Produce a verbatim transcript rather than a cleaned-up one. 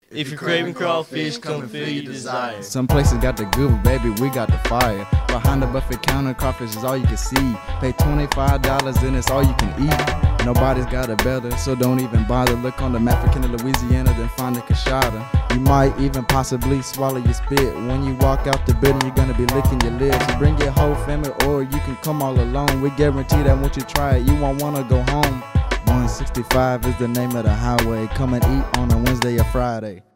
If you're craving crawfish, come and feel your desire. Some places got the good, but baby, we got the fire. Behind the buffet counter, crawfish is all you can see. Pay twenty-five dollars and it's all you can eat. Nobody's got it better, so don't even bother. Look on the map for Kenner, Louisiana, then find the Coushatta. You might even possibly swallow your spit. When you walk out the building, you're gonna be licking your lips. So bring your whole family or you can come all alone. We guarantee that once you try it, you won't wanna go home. one sixty-five is the name of the highway. Come and eat on a Wednesday or Friday.